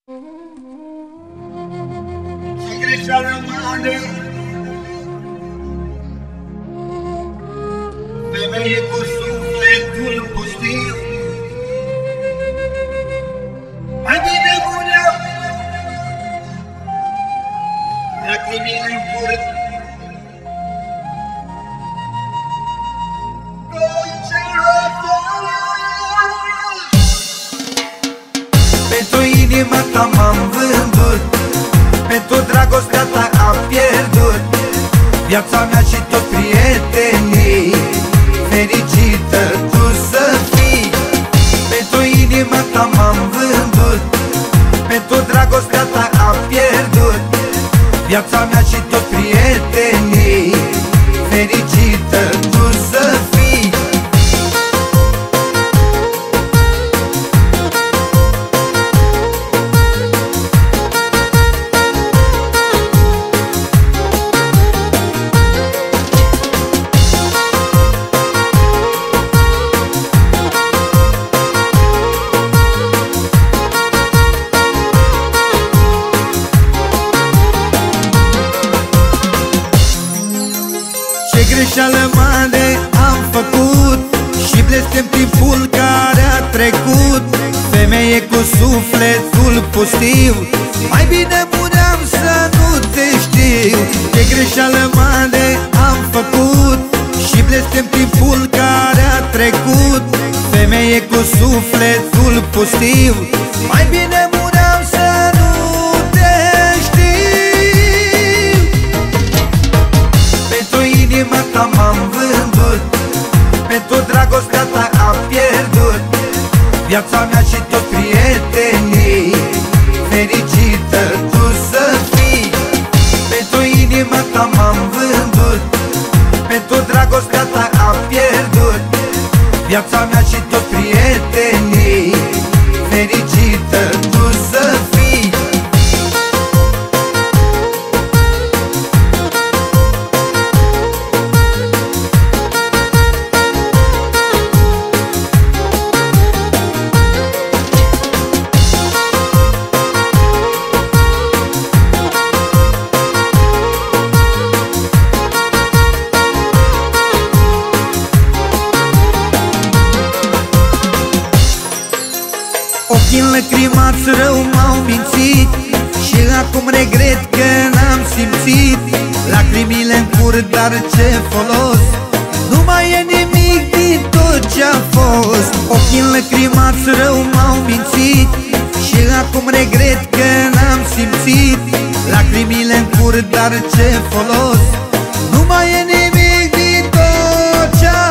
Ce greșeală mare, femeie cu sufletul pustiu, mai bine muream, lacrimile în furt. Pentru inima ta m-am vândut, pentru dragostea ta am pierdut viața mea și tot prietenii. Fericită tu să fii. Pentru inima ta m-am vândut, pentru dragostea ta am pierdut viața mea și tot prietenii. Fericită tu să fii. Ce greșeală mare am făcut și blestem timpul care a trecut. Femeie cu sufletul pustiu, mai bine muream să nu te știu. Ce greșeală mare am făcut și blestem timpul care a trecut. Femeie cu sufletul pustiu, mai bine muream să nu te știu. Pentru inima ta m-am vândut, pentru dragostea ta am pierdut viața mea și tot prietenii. Fericită tu să fii. Pentru inima ta m-am vândut, pentru dragostea ta am pierdut viața mea și tot prietenii. Fericită tu să fii. Ochii înlăcrimați rău m-au mințit și acum regret că n-am simțit lacrimile în cur, dar ce folos? Nu mai e nimic din tot ce-a fost. Ochii înlăcrimați rău m-au mințit și acum regret că n-am simțit lacrimile în cur, dar ce folos? Nu mai e nimic din tot ce-a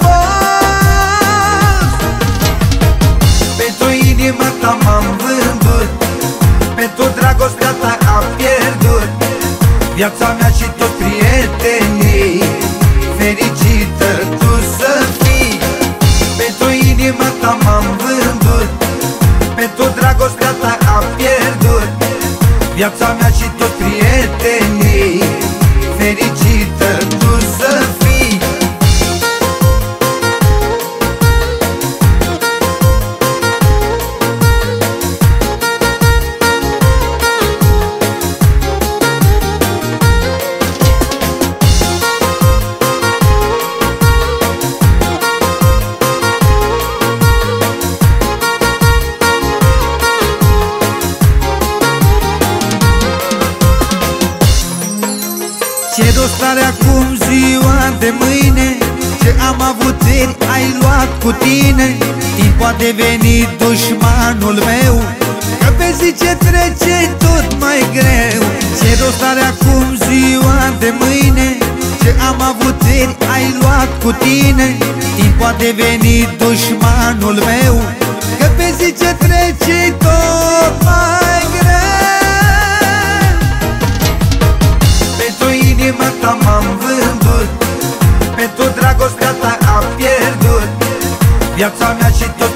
fost. Pentru inima ta m-am vândut, pentru dragostea ta am pierdut viața mea și tot prietenii. Fericită tu să fii. Pentru inima ta m-am vândut, pentru dragostea ta am pierdut viața mea și tot prietenii. Fericită tu să fii. Ce rost are acum ziua de mâine? Ce am avut ieri ai luat cu tine. Timpul a devenit dușmanul meu, că pe zi ce trece tot mai greu. Ce rost are acum ziua de mâine? Ce am avut ieri ai luat cu tine. Timpul a devenit dușmanul meu, că pe zi ce trece tot mai greu. Pentru inima ta m-am vândut, pentru dragostea ta am pierdut viața mea și tot